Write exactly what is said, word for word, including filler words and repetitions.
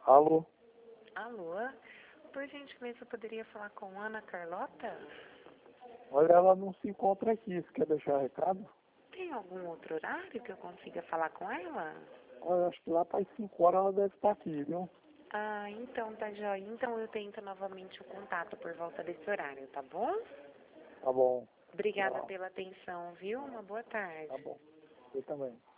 Alô? Alô? Por gentileza, eu poderia falar com Ana Carlota? Olha, ela não se encontra aqui. Você quer deixar recado? Tem algum outro horário que eu consiga falar com ela? Olha, acho que lá para as cinco horas ela deve estar aqui, viu? Ah, então tá jóia. Então eu tento novamente o contato por volta desse horário, tá bom? Tá bom. Obrigada Tchau. pela atenção, viu? Uma boa tarde. Tá bom. Você também.